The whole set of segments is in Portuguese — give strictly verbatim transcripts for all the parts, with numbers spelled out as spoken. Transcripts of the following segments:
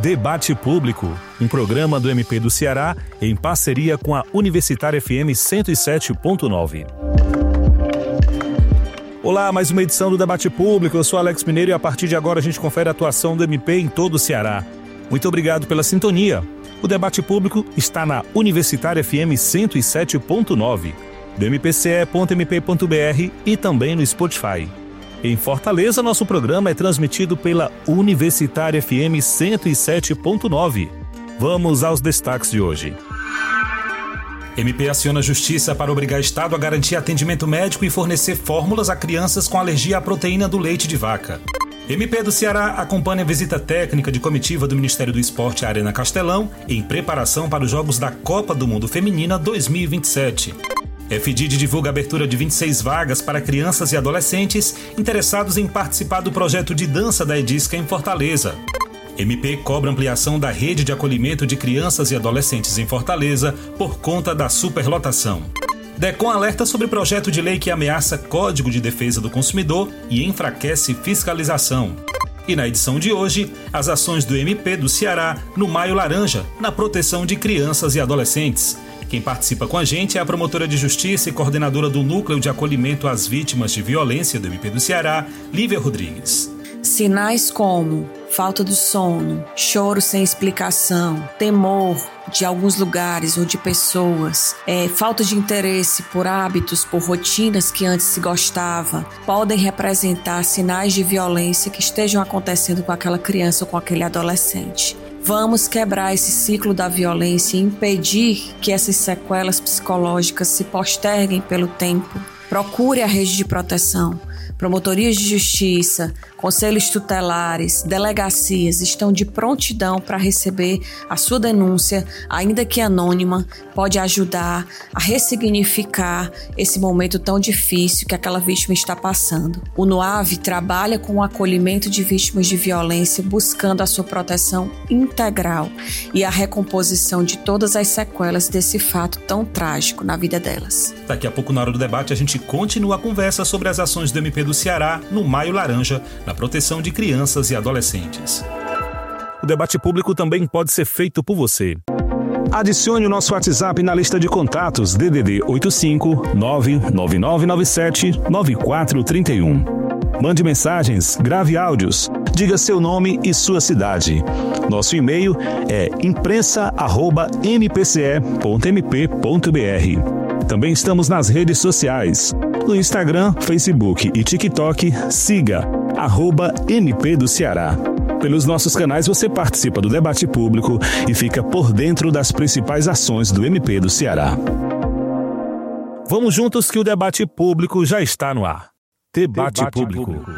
Debate Público, um programa do M P do Ceará em parceria com a Universitária F M cento e sete ponto nove. Olá, mais uma edição do Debate Público. Eu sou Alex Mineiro e a partir de agora a gente confere a atuação do M P em todo o Ceará. Muito obrigado pela sintonia. O Debate Público está na Universitária F M cento e sete ponto nove, do m p c e ponto m p ponto b r e também no Spotify. Em Fortaleza, nosso programa é transmitido pela Universitária F M cento e sete ponto nove. Vamos aos destaques de hoje. M P aciona a Justiça para obrigar Estado a garantir atendimento médico e fornecer fórmulas a crianças com alergia à proteína do leite de vaca. M P do Ceará acompanha a visita técnica de comitiva do Ministério do Esporte à Arena Castelão em preparação para os Jogos da Copa do Mundo Feminina dois mil e vinte e sete. F D I D divulga a abertura de vinte e seis vagas para crianças e adolescentes interessados em participar do projeto de dança da Edisca em Fortaleza. M P cobra ampliação da rede de acolhimento de crianças e adolescentes em Fortaleza por conta da superlotação. DECOM alerta sobre projeto de lei que ameaça Código de Defesa do Consumidor e enfraquece fiscalização. E na edição de hoje, as ações do M P do Ceará no Maio Laranja, na proteção de crianças e adolescentes. Quem participa com a gente é a promotora de Justiça e coordenadora do Núcleo de Acolhimento às Vítimas de Violência do M P do Ceará, Lívia Rodrigues. Sinais como falta do sono, choro sem explicação, temor de alguns lugares ou de pessoas, é, falta de interesse por hábitos, por rotinas que antes se gostava, podem representar sinais de violência que estejam acontecendo com aquela criança ou com aquele adolescente. Vamos quebrar esse ciclo da violência e impedir que essas sequelas psicológicas se posterguem pelo tempo. Procure a rede de proteção. Promotorias de justiça, conselhos tutelares, delegacias estão de prontidão para receber a sua denúncia, ainda que anônima, pode ajudar a ressignificar esse momento tão difícil que aquela vítima está passando. O NUAV trabalha com o acolhimento de vítimas de violência, buscando a sua proteção integral e a recomposição de todas as sequelas desse fato tão trágico na vida delas. Daqui a pouco, na hora do debate, a gente continua a conversa sobre as ações do M P do Ceará no Maio Laranja, na proteção de crianças e adolescentes. O debate público também pode ser feito por você. Adicione o nosso WhatsApp na lista de contatos D D D oito cinco nove nove nove nove sete nove quatro três um. Mande mensagens, grave áudios, diga seu nome e sua cidade. Nosso e-mail é imprensa arroba m p c e ponto m p ponto b r. Também estamos nas redes sociais. No Instagram, Facebook e TikTok, siga arroba M P do Ceará. Pelos nossos canais você participa do debate público e fica por dentro das principais ações do M P do Ceará. Vamos juntos que o debate público já está no ar. Debate, debate público. público.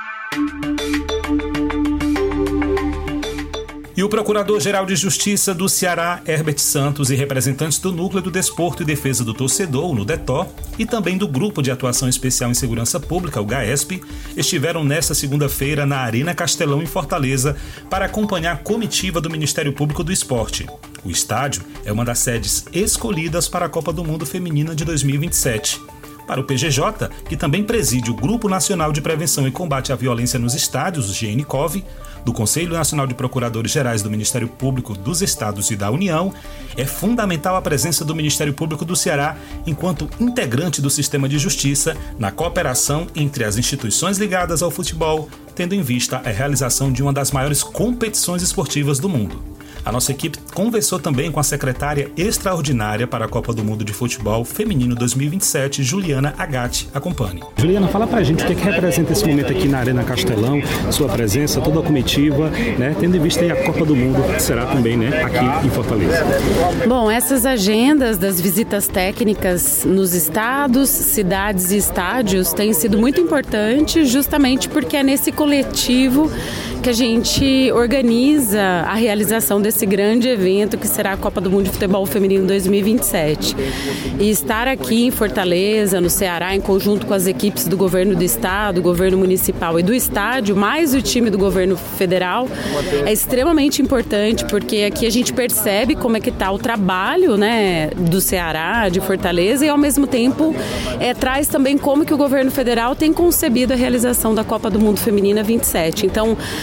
E o Procurador-Geral de Justiça do Ceará, Herbert Santos, e representantes do Núcleo do Desporto e Defesa do Torcedor, o NUDETOR, e também do Grupo de Atuação Especial em Segurança Pública, o GAESP, estiveram nesta segunda-feira na Arena Castelão, em Fortaleza, para acompanhar a comitiva do Ministério Público do Esporte. O estádio é uma das sedes escolhidas para a Copa do Mundo Feminina de dois mil e vinte e sete. Para o P G J, que também preside o Grupo Nacional de Prevenção e Combate à Violência nos Estádios, o G N C O V, do Conselho Nacional de Procuradores Gerais do Ministério Público dos Estados e da União, é fundamental a presença do Ministério Público do Ceará enquanto integrante do sistema de justiça na cooperação entre as instituições ligadas ao futebol, tendo em vista a realização de uma das maiores competições esportivas do mundo. A nossa equipe conversou também com a secretária extraordinária para a Copa do Mundo de Futebol Feminino dois mil e vinte e sete, Juliana Agatti. Acompanhe. Juliana, fala pra gente o que, é que representa esse momento aqui na Arena Castelão, sua presença, toda a comitiva, né, tendo em vista aí a Copa do Mundo, que será também, né, aqui em Fortaleza. Bom, essas agendas das visitas técnicas nos estados, cidades e estádios têm sido muito importantes, justamente porque é nesse coletivo que a gente organiza a realização desse grande evento que será a Copa do Mundo de Futebol Feminino dois mil e vinte e sete. E estar aqui em Fortaleza, no Ceará, em conjunto com as equipes do governo do estado, do governo municipal e do estádio, mais o time do governo federal, é extremamente importante, porque aqui a gente percebe como é que está o trabalho, né, do Ceará, de Fortaleza, e ao mesmo tempo é, traz também como que o governo federal tem concebido a realização da Copa do Mundo Feminina vinte e sete. Então,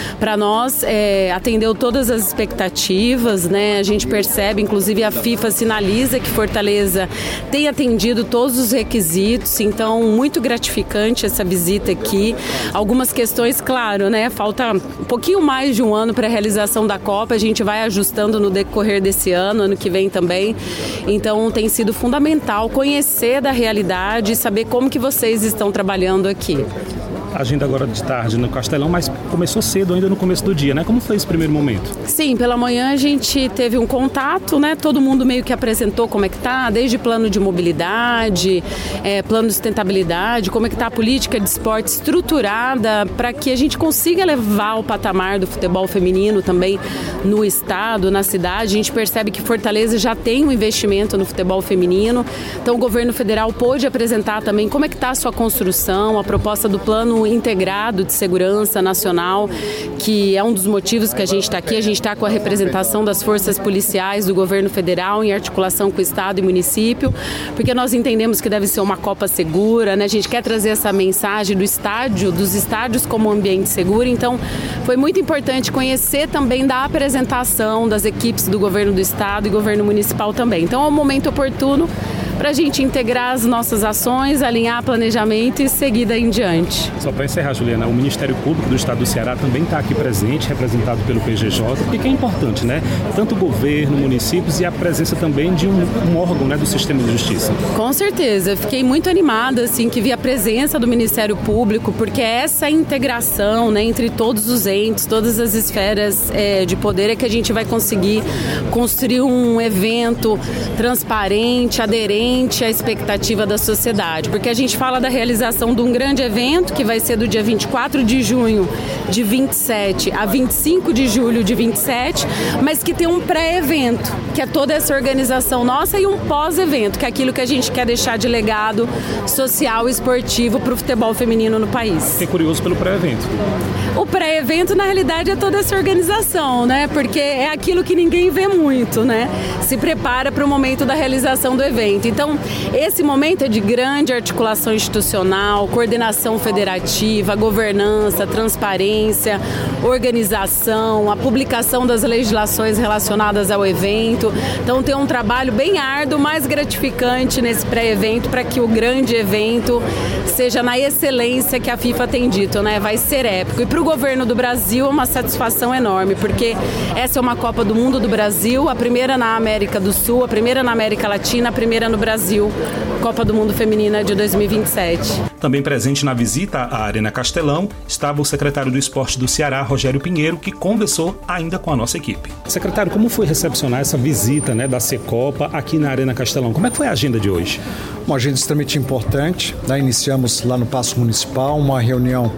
para nós é, atendeu todas as expectativas, né? A gente percebe, inclusive a FIFA sinaliza que Fortaleza tem atendido todos os requisitos, então muito gratificante essa visita aqui. Algumas questões, claro, né? Falta um pouquinho mais de um ano para a realização da Copa, a gente vai ajustando no decorrer desse ano, ano que vem também. Então tem sido fundamental conhecer da realidade e saber como que vocês estão trabalhando aqui. Agenda agora de tarde no Castelão, mas começou cedo ainda no começo do dia, né? Como foi esse primeiro momento? Sim, pela manhã a gente teve um contato, né? Todo mundo meio que apresentou como é que tá, desde plano de mobilidade, é, plano de sustentabilidade, como é que tá a política de esporte estruturada para que a gente consiga levar o patamar do futebol feminino também no estado, na cidade. A gente percebe que Fortaleza já tem um investimento no futebol feminino, então o governo federal pôde apresentar também como é que tá a sua construção, a proposta do plano integrado de segurança nacional, que é um dos motivos que a gente está aqui. A gente está com a representação das forças policiais do governo federal em articulação com o estado e município, porque nós entendemos que deve ser uma Copa segura, né? A gente quer trazer essa mensagem do estádio, dos estádios como ambiente seguro. Então foi muito importante conhecer também da apresentação das equipes do governo do estado e governo municipal também. Então é um momento oportuno para a gente integrar as nossas ações, alinhar planejamento e seguir daí em diante. Só para encerrar, Juliana, o Ministério Público do Estado do Ceará também está aqui presente, representado pelo P G J, porque é importante, né? Tanto o governo, municípios e a presença também de um, um órgão, né, do sistema de justiça. Com certeza, fiquei muito animada, assim, que vi a presença do Ministério Público, porque essa integração, né, entre todos os entes, todas as esferas é, de poder é que a gente vai conseguir construir um evento transparente, aderente à expectativa da sociedade, porque a gente fala da realização de um grande evento que vai ser do dia vinte e quatro de junho de vinte e sete a vinte e cinco de julho de vinte e sete, mas que tem um pré-evento, que é toda essa organização nossa, e um pós-evento, que é aquilo que a gente quer deixar de legado social e esportivo para o futebol feminino no país. Fiquei curioso pelo pré-evento. O pré-evento, na realidade, é toda essa organização, né? Porque é aquilo que ninguém vê muito, né? Se prepara para o momento da realização do evento. Então, esse momento é de grande articulação institucional, coordenação federativa, governança, transparência, organização, a publicação das legislações relacionadas ao evento. Então, tem um trabalho bem árduo, mais gratificante nesse pré-evento para que o grande evento seja na excelência que a FIFA tem dito, né? Vai ser épico. E para o governo do Brasil é uma satisfação enorme, porque essa é uma Copa do Mundo do Brasil, a primeira na América do Sul, a primeira na América Latina, a primeira no Brasil, Copa do Mundo Feminina de dois mil e vinte e sete. Também presente na visita à Arena Castelão estava o secretário do Esporte do Ceará, Rogério Pinheiro, que conversou ainda com a nossa equipe. Secretário, como foi recepcionar essa visita, né, da Cecopa aqui na Arena Castelão? Como é que foi a agenda de hoje? Uma agenda extremamente importante, né? Iniciamos lá no Paço Municipal uma reunião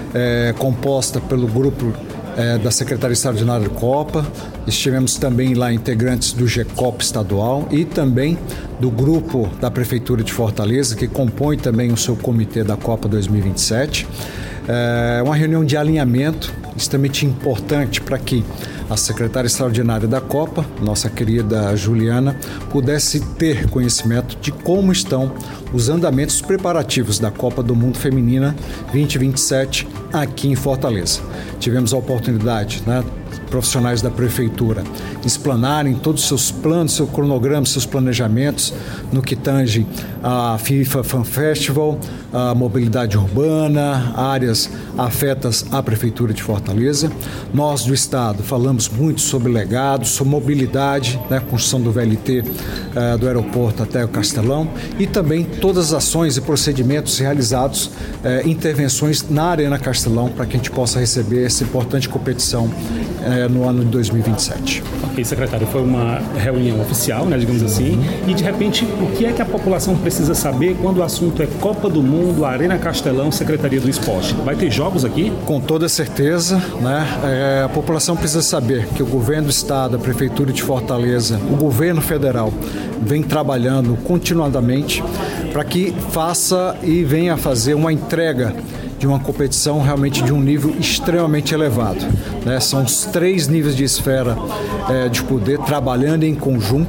é, composta pelo grupo É, da Secretaria Extraordinária de Copa. Estivemos também lá integrantes do G C O P estadual e também do grupo da Prefeitura de Fortaleza, que compõe também o seu comitê da Copa dois mil e vinte e sete. É uma reunião de alinhamento extremamente importante para que a secretária extraordinária da Copa, nossa querida Juliana, pudesse ter conhecimento de como estão os andamentos preparativos da Copa do Mundo Feminina vinte e vinte e sete aqui em Fortaleza. Tivemos a oportunidade, né, profissionais da Prefeitura explanarem todos os seus planos, seu cronograma, seus planejamentos no que tange a FIFA Fan Festival, a mobilidade urbana, áreas afetas à Prefeitura de Fortaleza. Nós do Estado falamos muito sobre legado, sobre mobilidade, né, construção do V L T uh, do aeroporto até o Castelão e também todas as ações e procedimentos realizados, uh, intervenções na Arena Castelão para que a gente possa receber essa importante competição uh, no ano de dois mil e vinte e sete. Ok, secretário, foi uma reunião oficial, né, digamos assim, e de repente o que é que a população precisa saber quando o assunto é Copa do Mundo, Arena Castelão, Secretaria do Esporte? Vai ter jogos aqui? Com toda certeza, né? É, a população precisa saber que o governo do estado, a Prefeitura de Fortaleza, o governo federal vem trabalhando continuadamente para que faça e venha a fazer uma entrega de uma competição realmente de um nível extremamente elevado, né? São os três níveis de esfera é, de poder trabalhando em conjunto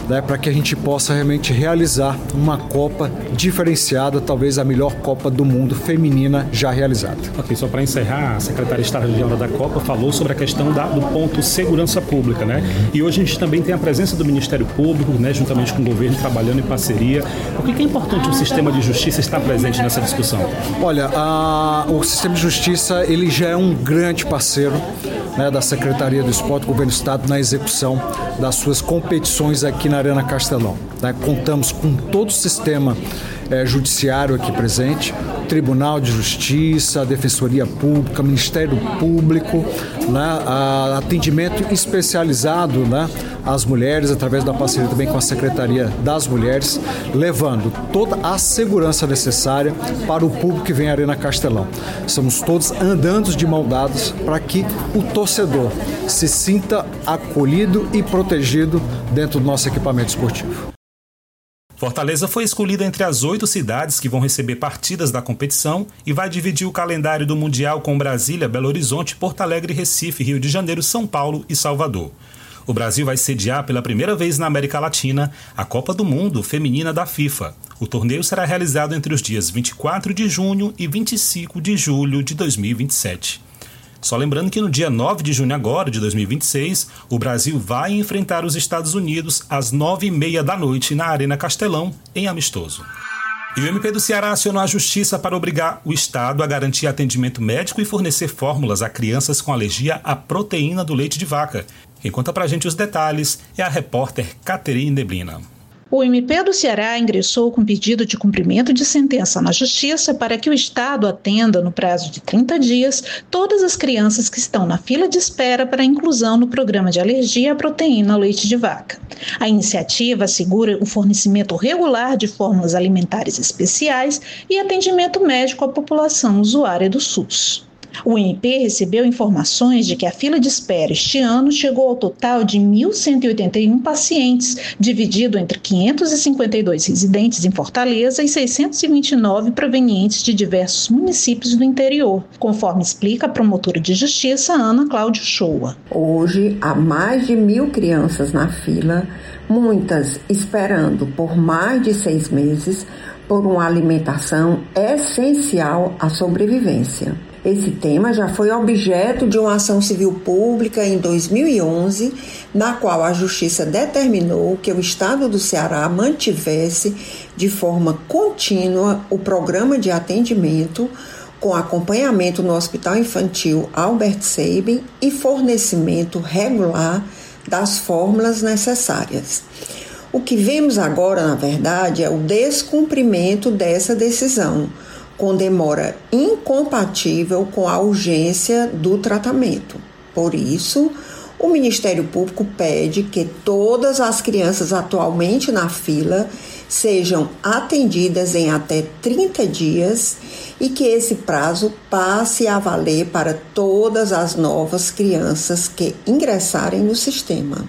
né, para que a gente possa realmente realizar uma Copa diferenciada, talvez a melhor Copa do mundo feminina já realizada. Ok, só para encerrar, a secretária estadual da Copa falou sobre a questão da, do ponto segurança pública, né? E hoje a gente também tem a presença do Ministério Público, né, juntamente com o governo, trabalhando em parceria. Por que é importante o sistema de justiça estar presente nessa discussão? Olha, a, o sistema de justiça ele já é um grande parceiro, né, da Secretaria do Esporte, do Governo do Estado, na execução das suas competições aqui na Arena Castelão. Né? Contamos com todo o sistema é, judiciário aqui presente, Tribunal de Justiça, a Defensoria Pública, Ministério Público, né, a, atendimento especializado, né, às mulheres, através da parceria também com a Secretaria das Mulheres, levando toda a segurança necessária para o público que vem à Arena Castelão. Estamos todos andando de mão dadas para que o torcedor se sinta acolhido e protegido dentro do nosso equipamento esportivo. Fortaleza foi escolhida entre as oito cidades que vão receber partidas da competição e vai dividir o calendário do Mundial com Brasília, Belo Horizonte, Porto Alegre, Recife, Rio de Janeiro, São Paulo e Salvador. O Brasil vai sediar pela primeira vez na América Latina a Copa do Mundo Feminina da FIFA. O torneio será realizado entre os dias vinte e quatro de junho e vinte e cinco de julho de dois mil e vinte e sete. Só lembrando que no dia nove de junho agora, de dois mil e vinte e seis, o Brasil vai enfrentar os Estados Unidos às nove e meia da noite na Arena Castelão, em amistoso. E o M P do Ceará acionou a Justiça para obrigar o Estado a garantir atendimento médico e fornecer fórmulas a crianças com alergia à proteína do leite de vaca. Quem conta pra gente os detalhes é a repórter Caterine Neblina. O M P do Ceará ingressou com pedido de cumprimento de sentença na Justiça para que o Estado atenda, no prazo de trinta dias, todas as crianças que estão na fila de espera para inclusão no programa de alergia à proteína ao leite de vaca. A iniciativa assegura o fornecimento regular de fórmulas alimentares especiais e atendimento médico à população usuária do SUS. O M P recebeu informações de que a fila de espera este ano chegou ao total de mil cento e oitenta e um pacientes, dividido entre quinhentos e cinquenta e dois residentes em Fortaleza e seiscentos e vinte e nove provenientes de diversos municípios do interior, conforme explica a promotora de justiça Ana Cláudia Shoa. Hoje, há mais de mil crianças na fila, muitas esperando por mais de seis meses por uma alimentação essencial à sobrevivência. Esse tema já foi objeto de uma ação civil pública em dois mil e onze, na qual a Justiça determinou que o Estado do Ceará mantivesse de forma contínua o programa de atendimento com acompanhamento no Hospital Infantil Albert Sabin e fornecimento regular das fórmulas necessárias. O que vemos agora, na verdade, é o descumprimento dessa decisão, com demora incompatível com a urgência do tratamento. Por isso, o Ministério Público pede que todas as crianças atualmente na fila sejam atendidas em até trinta dias e que esse prazo passe a valer para todas as novas crianças que ingressarem no sistema.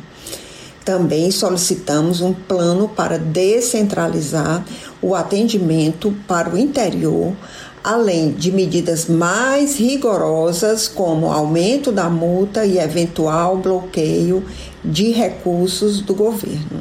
Também solicitamos um plano para descentralizar o atendimento para o interior, além de medidas mais rigorosas, como aumento da multa e eventual bloqueio de recursos do governo.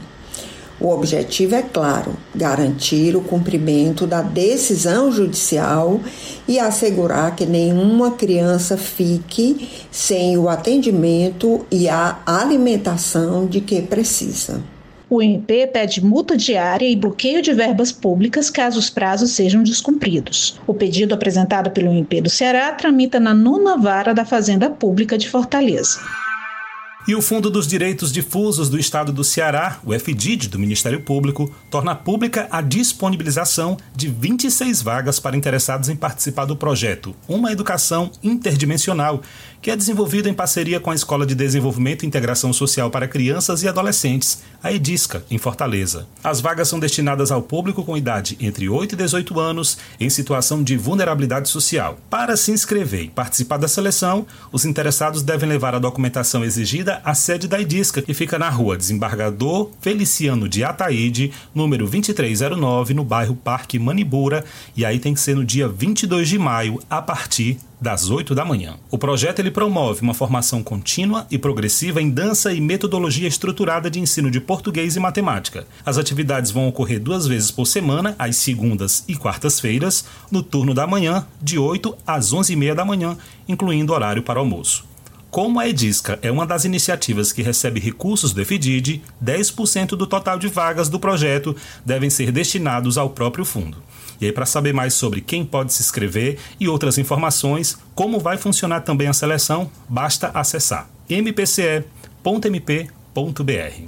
O objetivo é claro: garantir o cumprimento da decisão judicial e assegurar que nenhuma criança fique sem o atendimento e a alimentação de que precisa. O M P pede multa diária e bloqueio de verbas públicas caso os prazos sejam descumpridos. O pedido apresentado pelo M P do Ceará tramita na nona vara da Fazenda Pública de Fortaleza. E o Fundo dos Direitos Difusos do Estado do Ceará, o F D I D do Ministério Público, torna pública a disponibilização de vinte e seis vagas para interessados em participar do projeto Uma Educação Interdimensional, que é desenvolvido em parceria com a Escola de Desenvolvimento e Integração Social para Crianças e Adolescentes, a EDISCA, em Fortaleza. As vagas são destinadas ao público com idade entre oito e dezoito anos, em situação de vulnerabilidade social. Para se inscrever e participar da seleção, os interessados devem levar a documentação exigida ainda a sede da Edisca, que fica na rua Desembargador Feliciano de Ataíde, número vinte e três zero nove, no bairro Parque Manibura, e aí tem que ser no dia vinte e dois de maio, a partir das oito da manhã. O projeto ele promove uma formação contínua e progressiva em dança e metodologia estruturada de ensino de português e matemática. As atividades vão ocorrer duas vezes por semana, às segundas e quartas-feiras, no turno da manhã, de oito às onze e meia da manhã, incluindo horário para almoço. Como a Edisca é uma das iniciativas que recebe recursos do EFIDID, dez por cento do total de vagas do projeto devem ser destinados ao próprio fundo. E aí, para saber mais sobre quem pode se inscrever e outras informações, como vai funcionar também a seleção, basta acessar m p c e ponto m p ponto b r.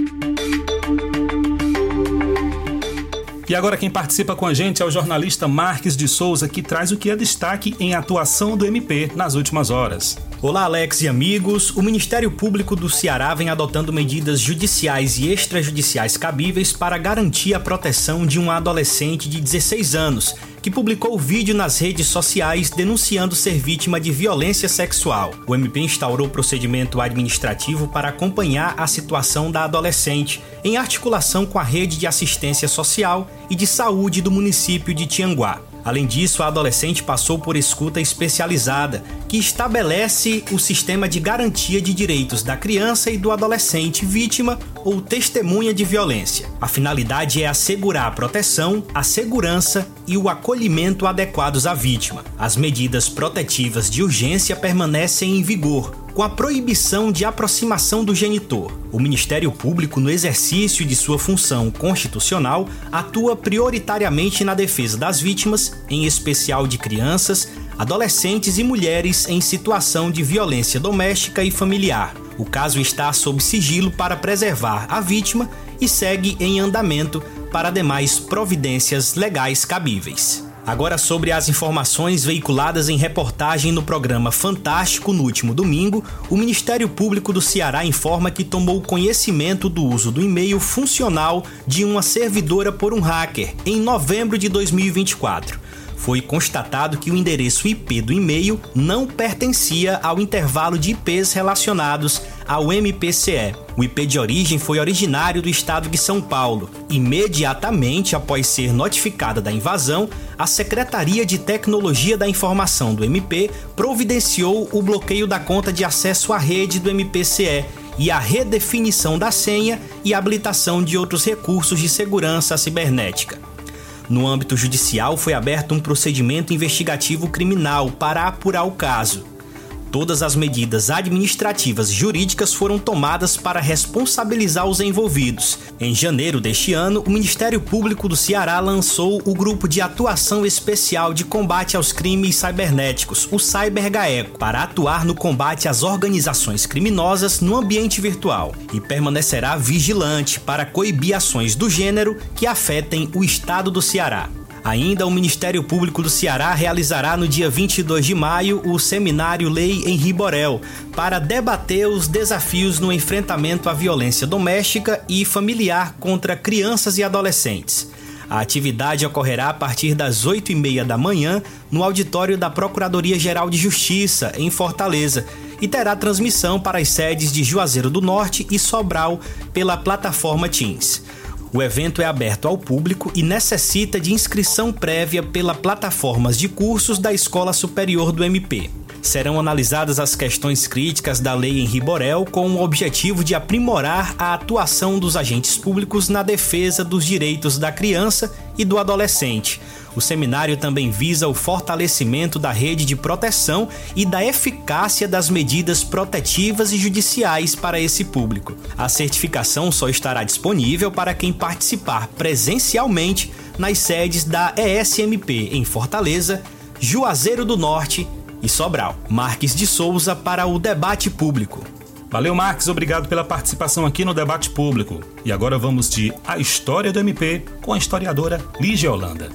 E agora quem participa com a gente é o jornalista Marques de Souza, que traz o que é destaque em atuação do M P nas últimas horas. Olá, Alex e amigos. O Ministério Público do Ceará vem adotando medidas judiciais e extrajudiciais cabíveis para garantir a proteção de uma adolescente de dezesseis anos, que publicou vídeo nas redes sociais denunciando ser vítima de violência sexual. O M P instaurou procedimento administrativo para acompanhar a situação da adolescente, em articulação com a Rede de Assistência Social e de Saúde do município de Tianguá. Além disso, a adolescente passou por escuta especializada, que estabelece o sistema de garantia de direitos da criança e do adolescente vítima ou testemunha de violência. A finalidade é assegurar a proteção, a segurança e o acolhimento adequados à vítima. As medidas protetivas de urgência permanecem em vigor, com a proibição de aproximação do genitor. O Ministério Público, no exercício de sua função constitucional, atua prioritariamente na defesa das vítimas, em especial de crianças, adolescentes e mulheres em situação de violência doméstica e familiar. O caso está sob sigilo para preservar a vítima e segue em andamento para demais providências legais cabíveis. Agora sobre as informações veiculadas em reportagem no programa Fantástico no último domingo, o Ministério Público do Ceará informa que tomou conhecimento do uso do e-mail funcional de uma servidora por um hacker em novembro de dois mil e vinte e quatro. Foi constatado que o endereço I P do e-mail não pertencia ao intervalo de I Ps relacionados ao M P C E. O I P de origem foi originário do estado de São Paulo. Imediatamente após ser notificada da invasão, a Secretaria de Tecnologia da Informação do M P providenciou o bloqueio da conta de acesso à rede do M P C E e a redefinição da senha e habilitação de outros recursos de segurança cibernética. No âmbito judicial, foi aberto um procedimento investigativo criminal para apurar o caso. Todas as medidas administrativas e jurídicas foram tomadas para responsabilizar os envolvidos. Em janeiro deste ano, o Ministério Público do Ceará lançou o Grupo de Atuação Especial de Combate aos Crimes Cibernéticos, o CyberGaeco, para atuar no combate às organizações criminosas no ambiente virtual e permanecerá vigilante para coibir ações do gênero que afetem o estado do Ceará. Ainda o Ministério Público do Ceará realizará no dia vinte e dois de maio o seminário Lei Henri Borel para debater os desafios no enfrentamento à violência doméstica e familiar contra crianças e adolescentes. A atividade ocorrerá a partir das oito e meia da manhã no auditório da Procuradoria-Geral de Justiça, em Fortaleza, e terá transmissão para as sedes de Juazeiro do Norte e Sobral pela plataforma Teams. O evento é aberto ao público e necessita de inscrição prévia pela plataformas de cursos da Escola Superior do M P. Serão analisadas as questões críticas da Lei Henri Borel com o objetivo de aprimorar a atuação dos agentes públicos na defesa dos direitos da criança e do adolescente. O seminário também visa o fortalecimento da rede de proteção e da eficácia das medidas protetivas e judiciais para esse público. A certificação só estará disponível para quem participar presencialmente nas sedes da E S M P em Fortaleza, Juazeiro do Norte e Sobral. Marques de Souza para o Debate Público. Valeu, Marques, obrigado pela participação aqui no Debate Público. E agora vamos de A História do M P com a historiadora Lígia Holanda.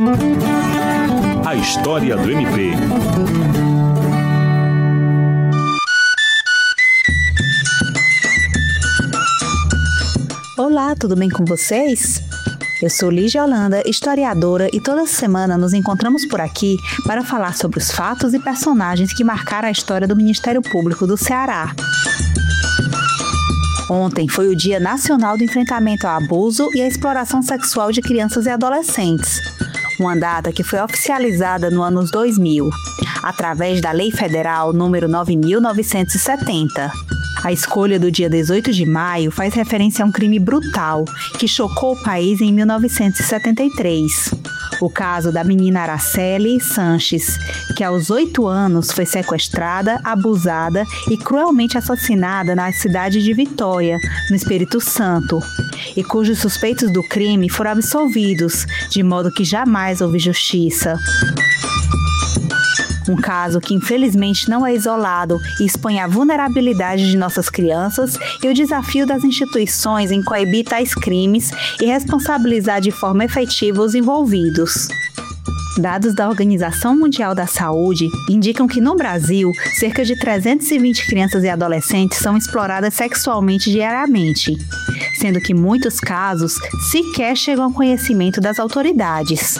A História do M P. Olá, tudo bem com vocês? Eu sou Lígia Holanda, historiadora, e toda semana nos encontramos por aqui para falar sobre os fatos e personagens que marcaram a história do Ministério Público do Ceará. Ontem foi o Dia Nacional do Enfrentamento ao Abuso e à Exploração Sexual de Crianças e Adolescentes, uma data que foi oficializada no ano dois mil, através da Lei Federal número nove mil novecentos e setenta. A escolha do dia dezoito de maio faz referência a um crime brutal que chocou o país em mil novecentos e setenta e três. O caso da menina Araceli Sanches, que aos oito anos foi sequestrada, abusada e cruelmente assassinada na cidade de Vitória, no Espírito Santo, e cujos suspeitos do crime foram absolvidos, de modo que jamais houve justiça. Um caso que infelizmente não é isolado e expõe a vulnerabilidade de nossas crianças e o desafio das instituições em coibir tais crimes e responsabilizar de forma efetiva os envolvidos. Dados da Organização Mundial da Saúde indicam que no Brasil, cerca de trezentas e vinte crianças e adolescentes são exploradas sexualmente diariamente, sendo que muitos casos sequer chegam ao conhecimento das autoridades.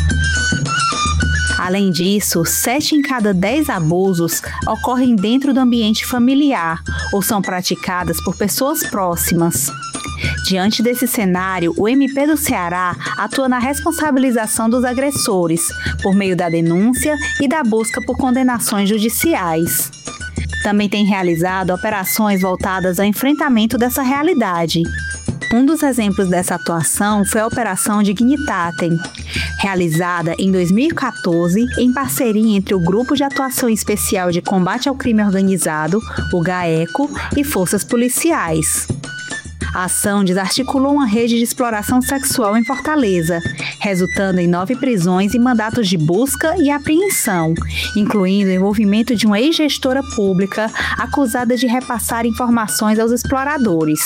Além disso, sete em cada dez abusos ocorrem dentro do ambiente familiar ou são praticadas por pessoas próximas. Diante desse cenário, o M P do Ceará atua na responsabilização dos agressores, por meio da denúncia e da busca por condenações judiciais. Também tem realizado operações voltadas ao enfrentamento dessa realidade. Um dos exemplos dessa atuação foi a Operação Dignitatem, realizada em dois mil e quatorze em parceria entre o Grupo de Atuação Especial de Combate ao Crime Organizado, o GAECO, e forças policiais. A ação desarticulou uma rede de exploração sexual em Fortaleza, resultando em nove prisões e mandatos de busca e apreensão, incluindo o envolvimento de uma ex-gestora pública acusada de repassar informações aos exploradores.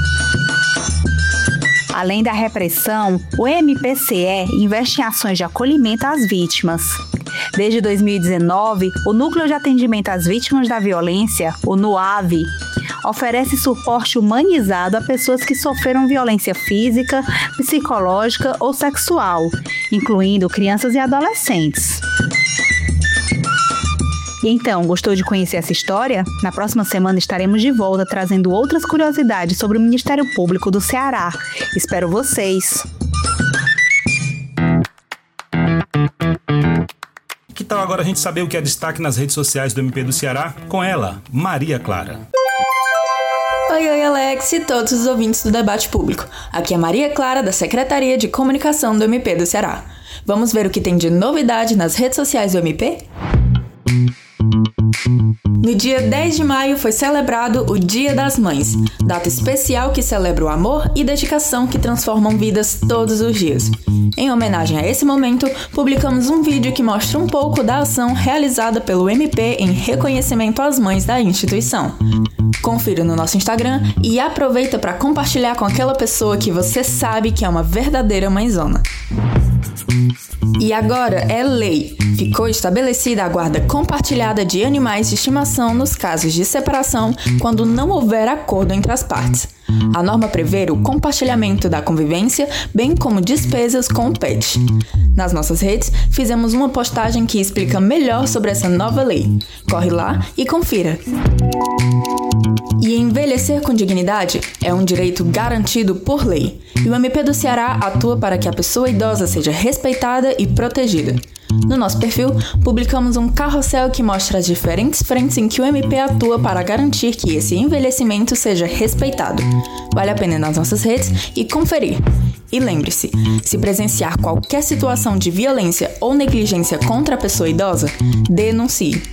Além da repressão, o M P C E investe em ações de acolhimento às vítimas. Desde dois mil e dezenove, o Núcleo de Atendimento às Vítimas da Violência, o NUAVI, oferece suporte humanizado a pessoas que sofreram violência física, psicológica ou sexual, incluindo crianças e adolescentes. E então, gostou de conhecer essa história? Na próxima semana estaremos de volta trazendo outras curiosidades sobre o Ministério Público do Ceará. Espero vocês! Que tal agora a gente saber o que é destaque nas redes sociais do M P do Ceará? Com ela, Maria Clara. Oi, oi, Alex e todos os ouvintes do Debate Público. Aqui é Maria Clara, da Secretaria de Comunicação do M P do Ceará. Vamos ver o que tem de novidade nas redes sociais do M P? No dia dez de maio foi celebrado o Dia das Mães, data especial que celebra o amor e dedicação que transformam vidas todos os dias. Em homenagem a esse momento, publicamos um vídeo que mostra um pouco da ação realizada pelo M P em reconhecimento às mães da instituição. Confira no nosso Instagram e aproveita para compartilhar com aquela pessoa que você sabe que é uma verdadeira mãezona. E agora é lei. Ficou estabelecida a guarda compartilhada de animais de estimação nos casos de separação quando não houver acordo entre as partes. A norma prevê o compartilhamento da convivência, bem como despesas com o pet. Nas nossas redes, fizemos uma postagem que explica melhor sobre essa nova lei. Corre lá e confira. E envelhecer com dignidade é um direito garantido por lei. E o M P do Ceará atua para que a pessoa idosa seja respeitada e protegida. No nosso perfil, publicamos um carrossel que mostra as diferentes frentes em que o M P atua para garantir que esse envelhecimento seja respeitado. Vale a pena ir nas nossas redes e conferir. E lembre-se, se presenciar qualquer situação de violência ou negligência contra a pessoa idosa, denuncie.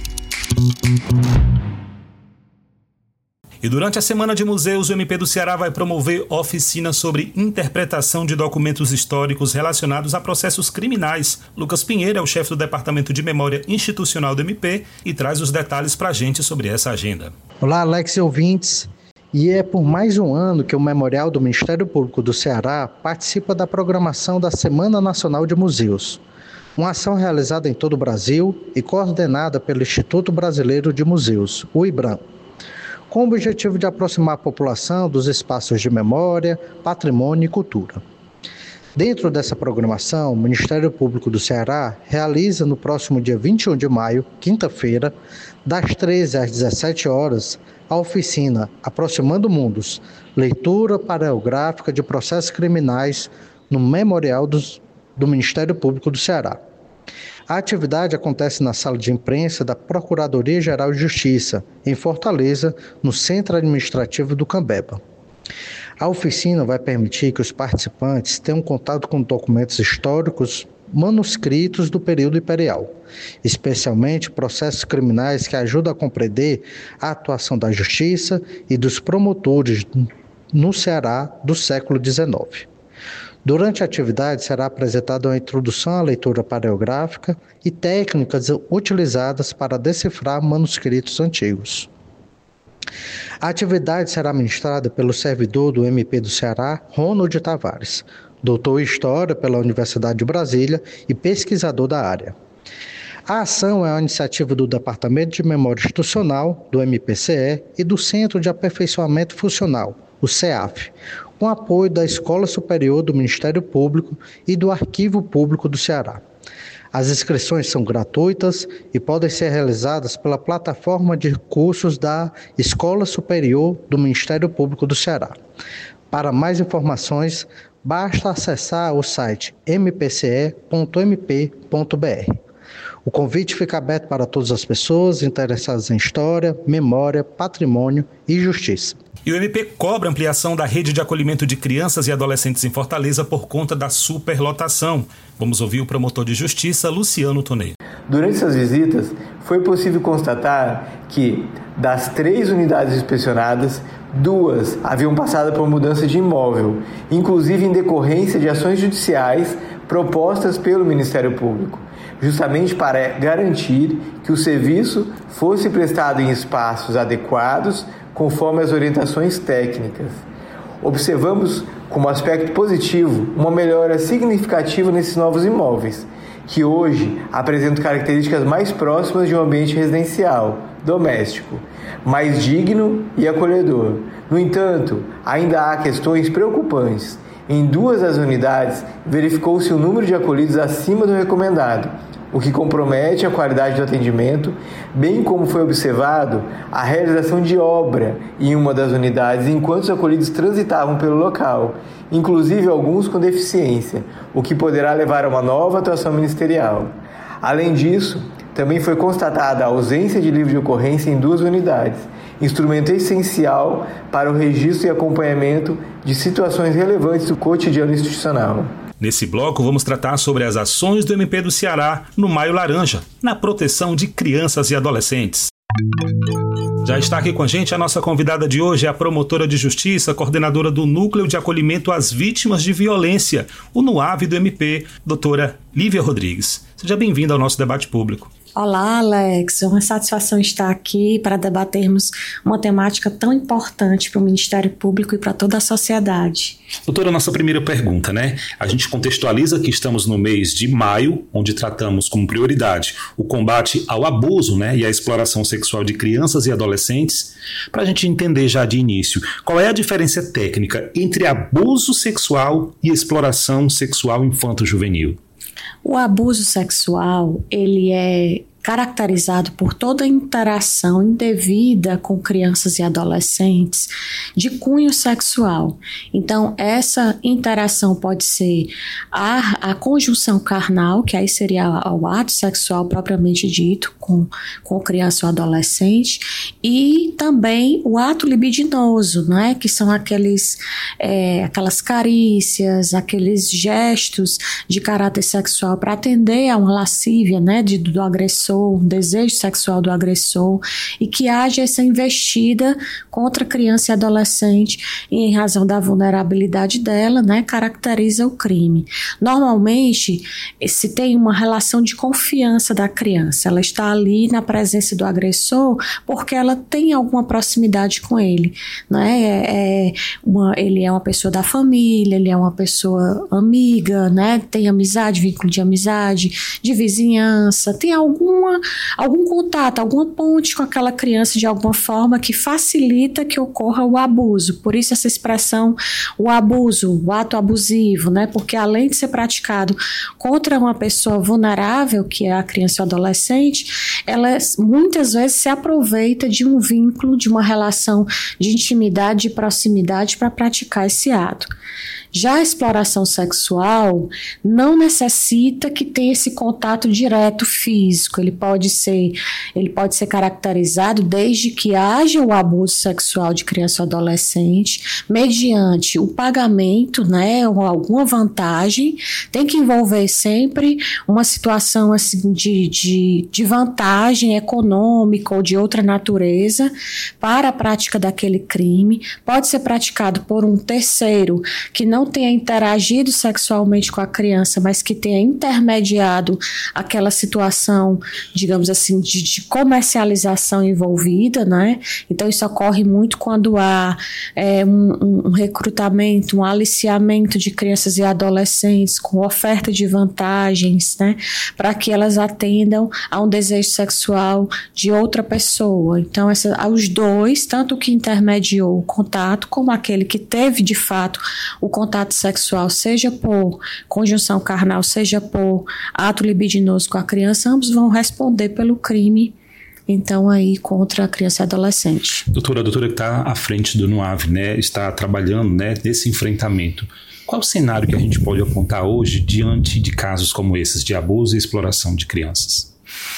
E durante a Semana de Museus, o M P do Ceará vai promover oficina sobre interpretação de documentos históricos relacionados a processos criminais. Lucas Pinheiro é o chefe do Departamento de Memória Institucional do M P e traz os detalhes para a gente sobre essa agenda. Olá, Alex e ouvintes. E é por mais um ano que o Memorial do Ministério Público do Ceará participa da programação da Semana Nacional de Museus, uma ação realizada em todo o Brasil e coordenada pelo Instituto Brasileiro de Museus, o IBRAM, com o objetivo de aproximar a população dos espaços de memória, patrimônio e cultura. Dentro dessa programação, o Ministério Público do Ceará realiza no próximo dia vinte e um de maio, quinta-feira, das treze às dezessete horas, a oficina Aproximando Mundos, leitura paleográfica de processos criminais no Memorial dos, do Ministério Público do Ceará. A atividade acontece na sala de imprensa da Procuradoria-Geral de Justiça, em Fortaleza, no Centro Administrativo do Cambeba. A oficina vai permitir que os participantes tenham contato com documentos históricos manuscritos do período imperial, especialmente processos criminais que ajudam a compreender a atuação da justiça e dos promotores no Ceará do século dezenove. Durante a atividade será apresentada uma introdução à leitura paleográfica e técnicas utilizadas para decifrar manuscritos antigos. A atividade será ministrada pelo servidor do M P do Ceará, Ronald Tavares, doutor em História pela Universidade de Brasília e pesquisador da área. A ação é uma iniciativa do Departamento de Memória Institucional, do M P C E e do Centro de Aperfeiçoamento Funcional, o C E A F, com apoio da Escola Superior do Ministério Público e do Arquivo Público do Ceará. As inscrições são gratuitas e podem ser realizadas pela plataforma de cursos da Escola Superior do Ministério Público do Ceará. Para mais informações, basta acessar o site m p c e ponto m p ponto b r. O convite fica aberto para todas as pessoas interessadas em história, memória, patrimônio e justiça. E o M P cobra ampliação da rede de acolhimento de crianças e adolescentes em Fortaleza por conta da superlotação. Vamos ouvir o promotor de justiça, Luciano Tonê. Durante essas visitas, foi possível constatar que, das três unidades inspecionadas, duas haviam passado por mudança de imóvel, inclusive em decorrência de ações judiciais propostas pelo Ministério Público, justamente para garantir que o serviço fosse prestado em espaços adequados conforme as orientações técnicas. Observamos como aspecto positivo uma melhora significativa nesses novos imóveis, que hoje apresentam características mais próximas de um ambiente residencial, doméstico, mais digno e acolhedor. No entanto, ainda há questões preocupantes. Em duas das unidades, verificou-se o número de acolhidos acima do recomendado, o que compromete a qualidade do atendimento, bem como foi observado a realização de obra em uma das unidades enquanto os acolhidos transitavam pelo local, inclusive alguns com deficiência, o que poderá levar a uma nova atuação ministerial. Além disso, também foi constatada a ausência de livro de ocorrência em duas unidades, instrumento essencial para o registro e acompanhamento de situações relevantes do cotidiano institucional. Nesse bloco, vamos tratar sobre as ações do M P do Ceará no Maio Laranja, na proteção de crianças e adolescentes. Já está aqui com a gente a nossa convidada de hoje, a promotora de justiça, coordenadora do Núcleo de Acolhimento às Vítimas de Violência, o NUAV do M P, doutora Lívia Rodrigues. Seja bem-vinda ao nosso debate público. Olá, Alex. É uma satisfação estar aqui para debatermos uma temática tão importante para o Ministério Público e para toda a sociedade. Doutora, nossa primeira pergunta, né? A gente contextualiza que estamos no mês de maio, onde tratamos como prioridade o combate ao abuso, né, e à exploração sexual de crianças e adolescentes. Para a gente entender já de início, qual é a diferença técnica entre abuso sexual e exploração sexual infanto-juvenil? O abuso sexual, ele é caracterizado por toda interação indevida com crianças e adolescentes de cunho sexual. Então, essa interação pode ser a, a conjunção carnal, que aí seria o ato sexual propriamente dito com, com criança ou adolescente, e também o ato libidinoso, né, que são aqueles, é, aquelas carícias, aqueles gestos de caráter sexual para atender a uma lascívia, né, de, do agressor, o desejo sexual do agressor, e que haja essa investida contra criança e adolescente e em razão da vulnerabilidade dela, né, caracteriza o crime. Normalmente, se tem uma relação de confiança da criança, ela está ali na presença do agressor porque ela tem alguma proximidade com ele, né? É, é uma, ele é uma pessoa da família, ele é uma pessoa amiga, né? Tem amizade, vínculo de amizade, de vizinhança, tem algum alguma, algum contato, alguma ponte com aquela criança de alguma forma que facilita que ocorra o abuso. Por isso essa expressão, o abuso, o ato abusivo, né? Porque além de ser praticado contra uma pessoa vulnerável, que é a criança ou adolescente, ela muitas vezes se aproveita de um vínculo, de uma relação de intimidade, de proximidade para praticar esse ato. Já a exploração sexual não necessita que tenha esse contato direto físico. Ele pode ser, ele pode ser caracterizado desde que haja o abuso sexual de criança ou adolescente, mediante o pagamento, né, ou alguma vantagem. Tem que envolver sempre uma situação assim, de, de, de vantagem econômica ou de outra natureza para a prática daquele crime. Pode ser praticado por um terceiro que não tenha interagido sexualmente com a criança, mas que tenha intermediado aquela situação, digamos assim, de, de comercialização envolvida, né? Então isso ocorre muito quando há é, um, um recrutamento, um aliciamento de crianças e adolescentes com oferta de vantagens, né? Para que elas atendam a um desejo sexual de outra pessoa. Então essa, os dois, tanto o que intermediou o contato, como aquele que teve de fato o contato sexual, seja por conjunção carnal, seja por ato libidinoso com a criança, ambos vão responder pelo crime, então, aí, contra a criança e adolescente. Doutora, a doutora que está à frente do NUAV, né, está trabalhando, né, nesse enfrentamento. Qual o cenário que a gente pode apontar hoje diante de casos como esses, de abuso e exploração de crianças?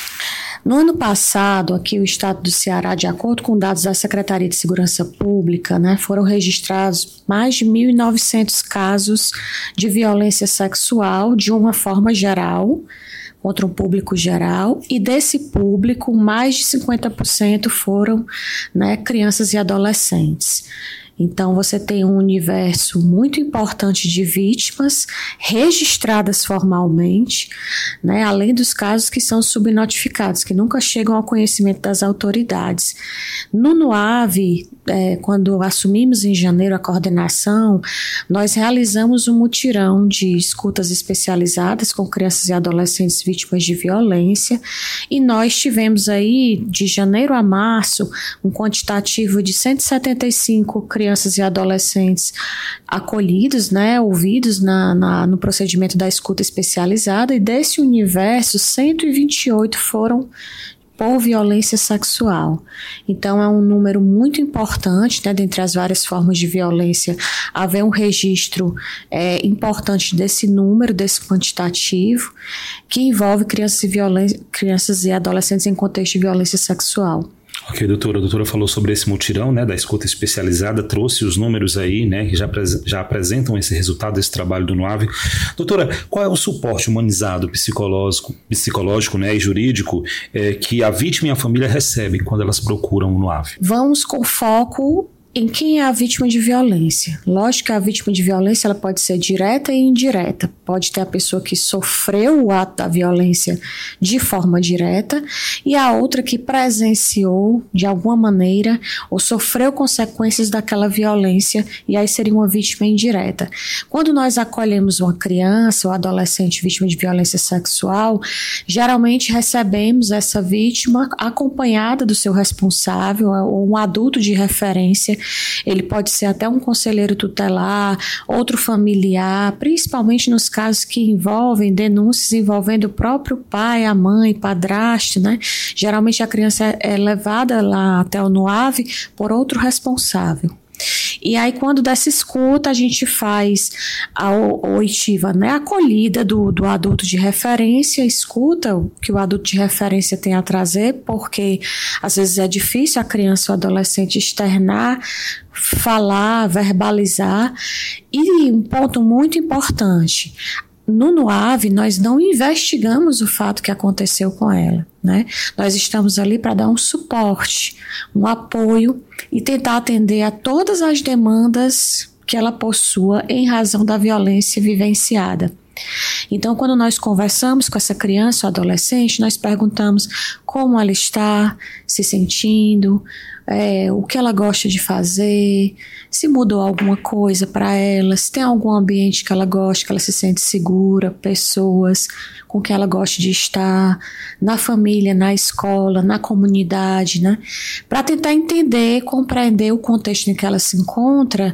No ano passado, aqui o estado do Ceará, de acordo com dados da Secretaria de Segurança Pública, né, foram registrados mais de mil e novecentos casos de violência sexual de uma forma geral, contra um público geral, e desse público, mais de cinquenta por cento foram, né, crianças e adolescentes. Então, você tem um universo muito importante de vítimas registradas formalmente, né, além dos casos que são subnotificados, que nunca chegam ao conhecimento das autoridades. No NUAV, é, quando assumimos em janeiro a coordenação, nós realizamos um mutirão de escutas especializadas com crianças e adolescentes vítimas de violência, e nós tivemos aí, de janeiro a março, um quantitativo de cento e setenta e cinco crianças crianças e adolescentes acolhidos, né, ouvidos na, na, no procedimento da escuta especializada, e desse universo, cento e vinte e oito foram por violência sexual. Então, é um número muito importante, né, dentre as várias formas de violência, haver um registro é, importante desse número, desse quantitativo, que envolve crianças e, violência, crianças e adolescentes em contexto de violência sexual. Ok, doutora, a doutora falou sobre esse mutirão, né, da escuta especializada, trouxe os números aí, né, que já, já apresentam esse resultado desse trabalho do NUAV. Doutora, qual é o suporte humanizado, psicológico, psicológico, né, e jurídico é, que a vítima e a família recebem quando elas procuram o NUAV? Vamos com foco em quem é a vítima de violência. Lógico que a vítima de violência ela pode ser direta e indireta. Pode ter a pessoa que sofreu o ato da violência de forma direta e a outra que presenciou de alguma maneira ou sofreu consequências daquela violência, e aí seria uma vítima indireta. Quando nós acolhemos uma criança ou adolescente vítima de violência sexual, geralmente recebemos essa vítima acompanhada do seu responsável ou um adulto de referência. Ele pode ser até um conselheiro tutelar, outro familiar, principalmente nos casos que envolvem denúncias envolvendo o próprio pai, a mãe, padrasto, né? Geralmente a criança é levada lá até o NUAV por outro responsável. E aí, quando dessa escuta, a gente faz a oitiva, né, a acolhida do, do adulto de referência, escuta o que o adulto de referência tem a trazer, porque às vezes é difícil a criança ou adolescente externar, falar, verbalizar. E um ponto muito importante: no NUAV, nós não investigamos o fato que aconteceu com ela, né? Nós estamos ali para dar um suporte, um apoio e tentar atender a todas as demandas que ela possua em razão da violência vivenciada. Então, quando nós conversamos com essa criança ou adolescente, nós perguntamos como ela está se sentindo, é, o que ela gosta de fazer, se mudou alguma coisa para ela, se tem algum ambiente que ela gosta, que ela se sente segura, pessoas com que ela gosta de estar, na família, na escola, na comunidade, né? Para tentar entender, compreender o contexto em que ela se encontra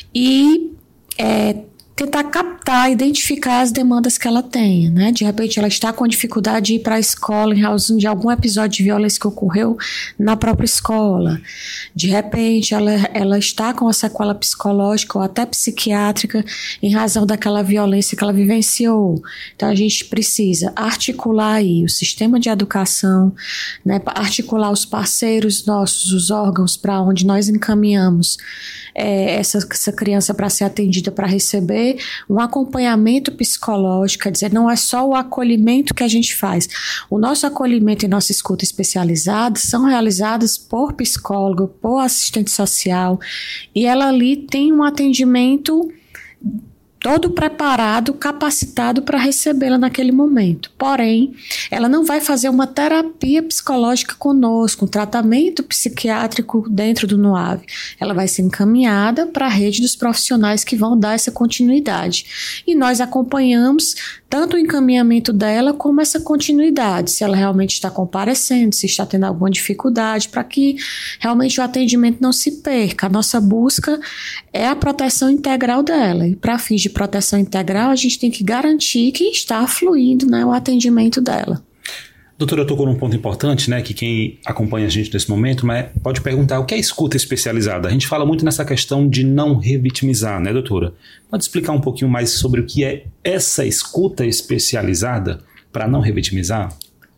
e é, tentar captar, identificar as demandas que ela tem, né? De repente ela está com dificuldade de ir para a escola em razão de algum episódio de violência que ocorreu na própria escola. De repente ela, ela está com uma sequela psicológica ou até psiquiátrica em razão daquela violência que ela vivenciou. Então a gente precisa articular aí o sistema de educação, né? Articular os parceiros nossos, os órgãos para onde nós encaminhamos é, essa, essa criança para ser atendida, para receber um acompanhamento psicológico, quer dizer, não é só o acolhimento que a gente faz. O nosso acolhimento e nossa escuta especializada são realizadas por psicólogo, por assistente social, e ela ali tem um atendimento todo preparado, capacitado para recebê-la naquele momento. Porém, ela não vai fazer uma terapia psicológica conosco, um tratamento psiquiátrico dentro do NUAV. Ela vai ser encaminhada para a rede dos profissionais que vão dar essa continuidade. E nós acompanhamos tanto o encaminhamento dela como essa continuidade, se ela realmente está comparecendo, se está tendo alguma dificuldade, para que realmente o atendimento não se perca. A nossa busca é a proteção integral dela. E para fins de proteção integral, a gente tem que garantir que está fluindo, né, o atendimento dela. Doutora, tocou num ponto importante, né, que quem acompanha a gente nesse momento, mas pode perguntar o que é escuta especializada. A gente fala muito nessa questão de não revitimizar, né, doutora? Pode explicar um pouquinho mais sobre o que é essa escuta especializada para não revitimizar?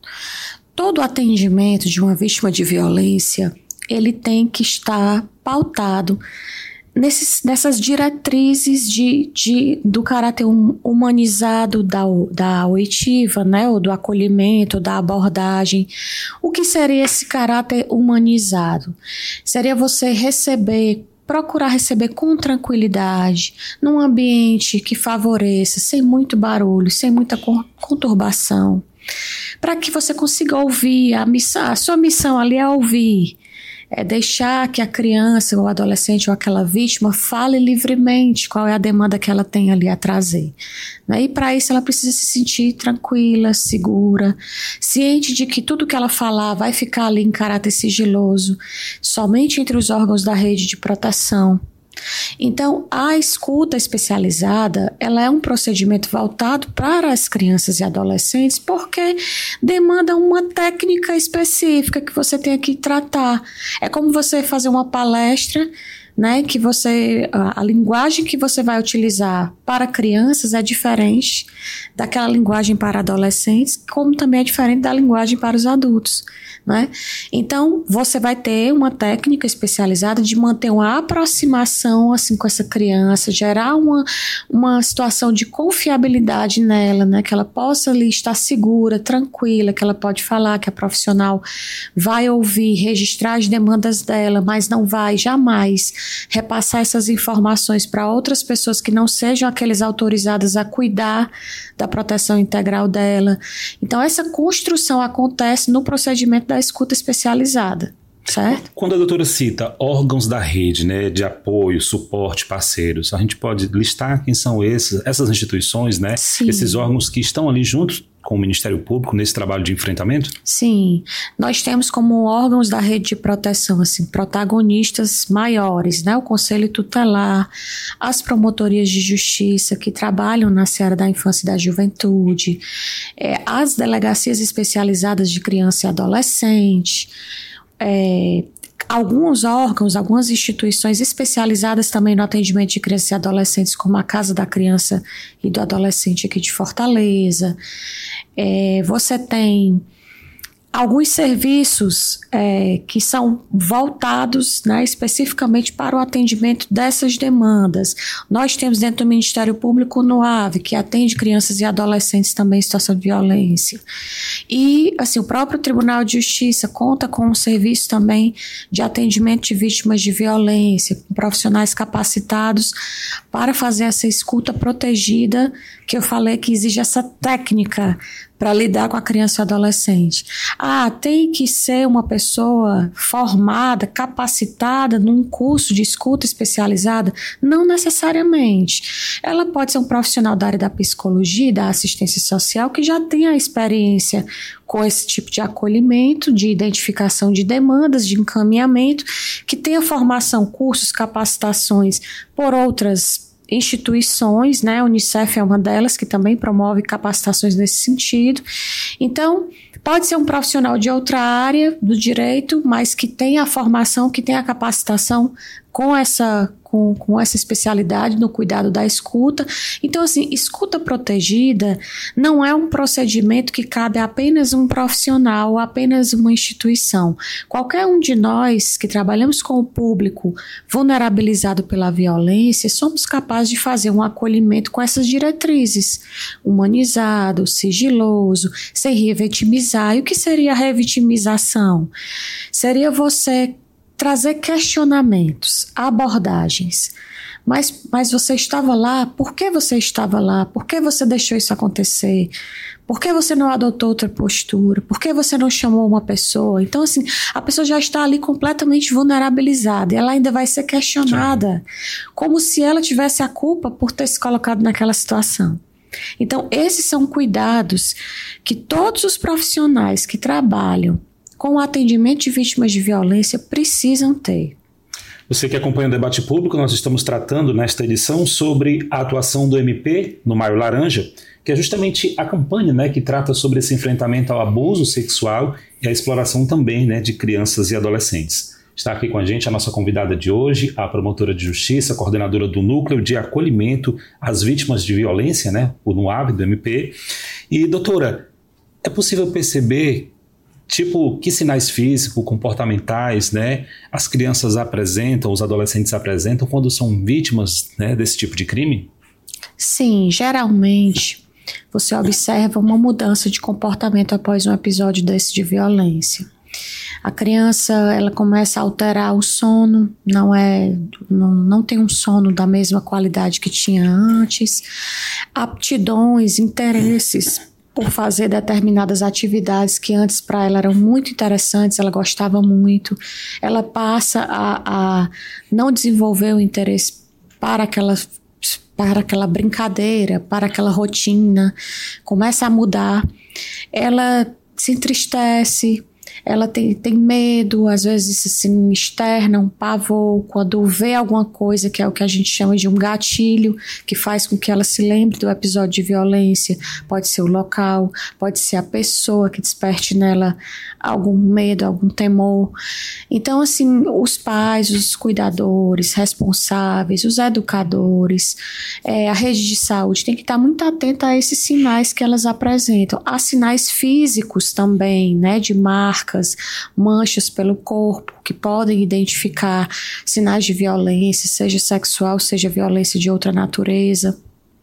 Todo atendimento de uma vítima de violência, ele tem que estar pautado Nesses, nessas diretrizes de, de, do caráter humanizado da, da oitiva, né, ou do acolhimento, da abordagem. O que seria esse caráter humanizado? Seria você receber, procurar receber com tranquilidade, num ambiente que favoreça, sem muito barulho, sem muita conturbação, para que você consiga ouvir. A, missão, a sua missão ali é ouvir. É deixar que a criança, ou o adolescente, ou aquela vítima fale livremente qual é a demanda que ela tem ali a trazer. Né? E para isso ela precisa se sentir tranquila, segura, ciente de que tudo que ela falar vai ficar ali em caráter sigiloso, somente entre os órgãos da rede de proteção. Então, a escuta especializada, ela é um procedimento voltado para as crianças e adolescentes porque demanda uma técnica específica que você tem que tratar. É como você fazer uma palestra, né, que você, a, a linguagem que você vai utilizar para crianças é diferente daquela linguagem para adolescentes, como também é diferente da linguagem para os adultos, né? Então, você vai ter uma técnica especializada de manter uma aproximação assim com essa criança, gerar uma, uma situação de confiabilidade nela, né, que ela possa ali estar segura, tranquila, que ela pode falar, que a profissional vai ouvir, registrar as demandas dela, mas não vai jamais repassar essas informações para outras pessoas que não sejam aqueles autorizadas a cuidar da proteção integral dela. Então, essa construção acontece no procedimento da escuta especializada, certo? Quando a doutora cita órgãos da rede, né, de apoio, suporte, parceiros, a gente pode listar quem são esses, essas instituições, né? Sim. Esses órgãos que estão ali juntos com o Ministério Público nesse trabalho de enfrentamento? Sim, nós temos como órgãos da rede de proteção, assim, protagonistas maiores, né? O Conselho Tutelar, as promotorias de justiça que trabalham na seara da infância e da juventude, é, as delegacias especializadas de criança e adolescente, é, alguns órgãos, algumas instituições especializadas também no atendimento de crianças e adolescentes, como a Casa da Criança e do Adolescente aqui de Fortaleza. É, você tem alguns serviços é, que são voltados, né, especificamente para o atendimento dessas demandas. Nós temos dentro do Ministério Público o NOAV, que atende crianças e adolescentes também em situação de violência. E assim, o próprio Tribunal de Justiça conta com um serviço também de atendimento de vítimas de violência, com profissionais capacitados para fazer essa escuta protegida, que eu falei que exige essa técnica para lidar com a criança e o adolescente. Ah, tem que ser uma pessoa formada, capacitada num curso de escuta especializada? Não necessariamente. Ela pode ser um profissional da área da psicologia e da assistência social que já tem a experiência com esse tipo de acolhimento, de identificação de demandas, de encaminhamento, que tenha formação, cursos, capacitações por outras instituições, né? A Unicef é uma delas que também promove capacitações nesse sentido. Então, pode ser um profissional de outra área do direito, mas que tenha a formação, que tenha a capacitação com essa, com, com essa especialidade no cuidado da escuta. Então, assim, escuta protegida não é um procedimento que cabe a apenas um profissional ou apenas uma instituição. Qualquer um de nós que trabalhamos com o público vulnerabilizado pela violência, somos capazes de fazer um acolhimento com essas diretrizes, humanizado, sigiloso, sem revitimizar. E o que seria a revitimização? Seria você trazer questionamentos, abordagens. Mas, mas você estava lá, por que você estava lá? Por que você deixou isso acontecer? Por que você não adotou outra postura? Por que você não chamou uma pessoa? Então, assim, a pessoa já está ali completamente vulnerabilizada e ela ainda vai ser questionada, Sim. como se ela tivesse a culpa por ter se colocado naquela situação. Então, esses são cuidados que todos os profissionais que trabalham com o atendimento de vítimas de violência precisam ter. Você que acompanha o debate público, nós estamos tratando nesta edição sobre a atuação do M P no Maio Laranja, que é justamente a campanha, né, que trata sobre esse enfrentamento ao abuso sexual e a exploração também, né, de crianças e adolescentes. Está aqui com a gente a nossa convidada de hoje, a promotora de justiça, coordenadora do Núcleo de Acolhimento às Vítimas de Violência, né, o NUAV do M P. E, doutora, é possível perceber tipo, que sinais físicos, comportamentais, né, as crianças apresentam, os adolescentes apresentam quando são vítimas, né, desse tipo de crime? Sim, geralmente você observa uma mudança de comportamento após um episódio desse de violência. A criança, ela começa a alterar o sono, não, é, não, não tem um sono da mesma qualidade que tinha antes, aptidões, interesses por fazer determinadas atividades que antes para ela eram muito interessantes, ela gostava muito, ela passa a, a não desenvolver o interesse para aquela, para aquela brincadeira, para aquela rotina, começa a mudar, ela se entristece, ela tem, tem medo, às vezes assim, externa um pavor, quando vê alguma coisa que é o que a gente chama de um gatilho, que faz com que ela se lembre do episódio de violência, pode ser o local, pode ser a pessoa que desperte nela algum medo, algum temor. Então, assim, os pais, os cuidadores, responsáveis, os educadores, é, a rede de saúde tem que estar muito atenta a esses sinais que elas apresentam. Há sinais físicos também, né, de marcas, manchas pelo corpo, que podem identificar sinais de violência, seja sexual, seja violência de outra natureza.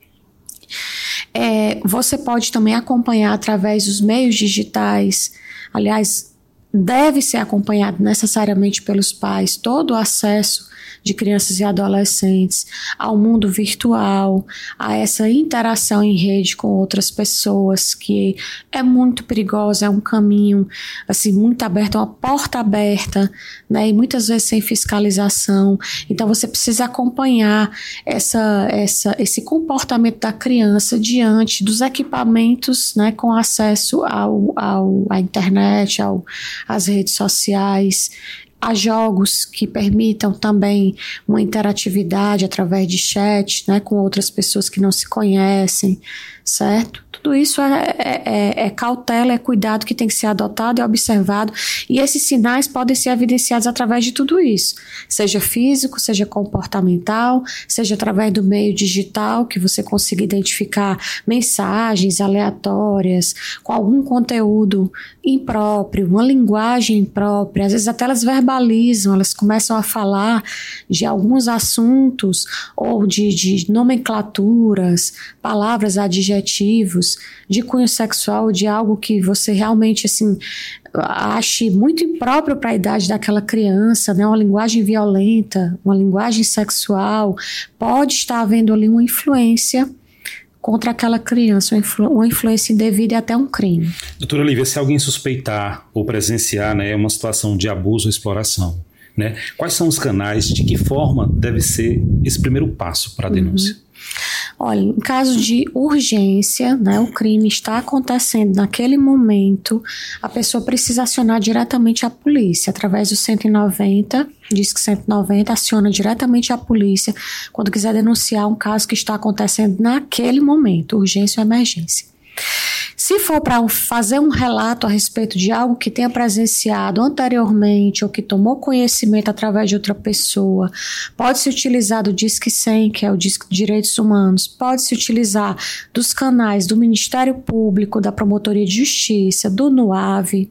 É, você pode também acompanhar através dos meios digitais, aliás, deve ser acompanhado necessariamente pelos pais, todo o acesso de crianças e adolescentes ao mundo virtual, a essa interação em rede com outras pessoas, que é muito perigosa, é um caminho assim, muito aberto, é uma porta aberta, né, e muitas vezes sem fiscalização. Então você precisa acompanhar essa, essa, esse comportamento da criança diante dos equipamentos, né, com acesso ao, ao, à internet, ao, às redes sociais. Há jogos que permitam também uma interatividade através de chat, né, com outras pessoas que não se conhecem, certo? Tudo isso é, é, é cautela, é cuidado que tem que ser adotado e observado, e esses sinais podem ser evidenciados através de tudo isso, seja físico, seja comportamental, seja através do meio digital, que você consiga identificar mensagens aleatórias, com algum conteúdo impróprio, uma linguagem imprópria, às vezes até elas verbalizam, elas começam a falar de alguns assuntos ou de, de nomenclaturas, palavras, adjetivos, de cunho sexual, de algo que você realmente, assim, ache muito impróprio para a idade daquela criança, né? Uma linguagem violenta, uma linguagem sexual, pode estar havendo ali uma influência contra aquela criança, uma, influ- uma influência indevida e até um crime. Doutora Olivia, se alguém suspeitar ou presenciar, né, uma situação de abuso ou exploração, né, quais são os canais, de que forma deve ser esse primeiro passo para a denúncia? Uhum. Olha, em caso de urgência, né, o crime está acontecendo naquele momento, a pessoa precisa acionar diretamente a polícia, através do cento e noventa, diz que cento e noventa aciona diretamente a polícia quando quiser denunciar um caso que está acontecendo naquele momento, urgência ou emergência. Se for para fazer um relato a respeito de algo que tenha presenciado anteriormente ou que tomou conhecimento através de outra pessoa, pode-se utilizar do Disque cem, que é o Disque de Direitos Humanos, pode-se utilizar dos canais do Ministério Público, da Promotoria de Justiça, do NUAV,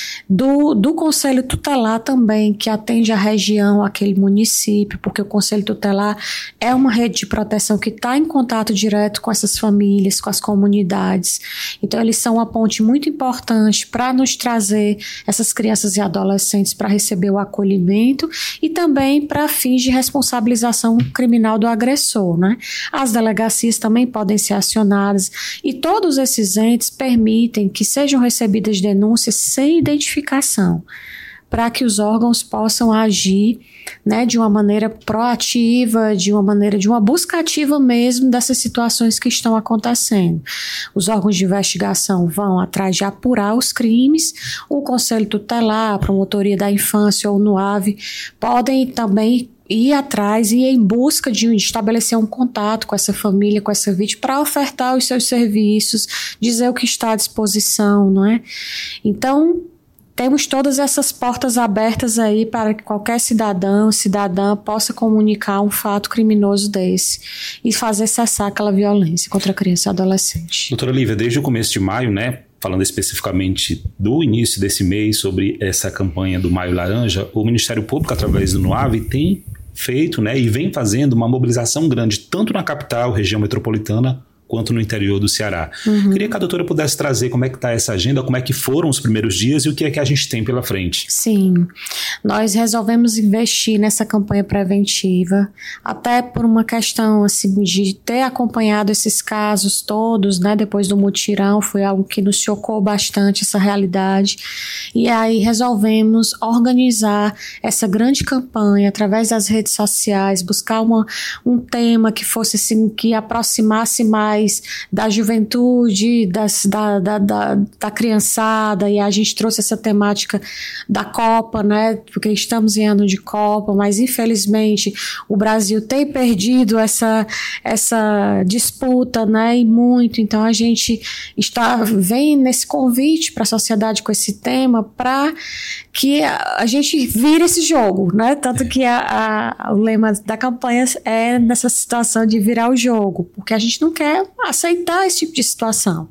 do, do Conselho Tutelar também, que atende a região, aquele município, porque o Conselho Tutelar é uma rede de proteção que está em contato direto com essas famílias, com as comunidades. Então, eles são uma ponte muito importante para nos trazer essas crianças e adolescentes para receber o acolhimento e também para fins de responsabilização criminal do agressor, né? As delegacias também podem ser acionadas e todos esses entes permitem que sejam recebidas denúncias sem identificação, para que os órgãos possam agir, né, de uma maneira proativa, de uma maneira, de uma busca ativa mesmo dessas situações que estão acontecendo. Os órgãos de investigação vão atrás de apurar os crimes, o Conselho Tutelar, a Promotoria da Infância ou o NUAV podem também ir atrás e ir em busca de estabelecer um contato com essa família, com essa vítima, para ofertar os seus serviços, dizer o que está à disposição, não é? Então, temos todas essas portas abertas aí para que qualquer cidadão, cidadã possa comunicar um fato criminoso desse e fazer cessar aquela violência contra a criança e adolescente. Doutora Olivia, desde o começo de maio, né, falando especificamente do início desse mês sobre essa campanha do Maio Laranja, o Ministério Público, através do NUAV, tem feito, né, e vem fazendo uma mobilização grande, tanto na capital, região metropolitana, quanto no interior do Ceará. Uhum. Queria que a doutora pudesse trazer como é que está essa agenda, como é que foram os primeiros dias e o que é que a gente tem pela frente. Sim, nós resolvemos investir nessa campanha preventiva, até por uma questão assim, de ter acompanhado esses casos todos, né, depois do mutirão, foi algo que nos chocou bastante, essa realidade, e aí resolvemos organizar essa grande campanha através das redes sociais, buscar uma, um tema que fosse assim, que aproximasse mais da juventude, das, da, da, da, da criançada, e a gente trouxe essa temática da Copa, né, porque estamos em ano de Copa, mas infelizmente o Brasil tem perdido essa, essa disputa, né, e muito, então a gente está, vem nesse convite para a sociedade com esse tema, para que a, a gente vire esse jogo, né, tanto que a, a, o lema da campanha é nessa situação de virar o jogo, porque a gente não quer aceitar esse tipo de situação.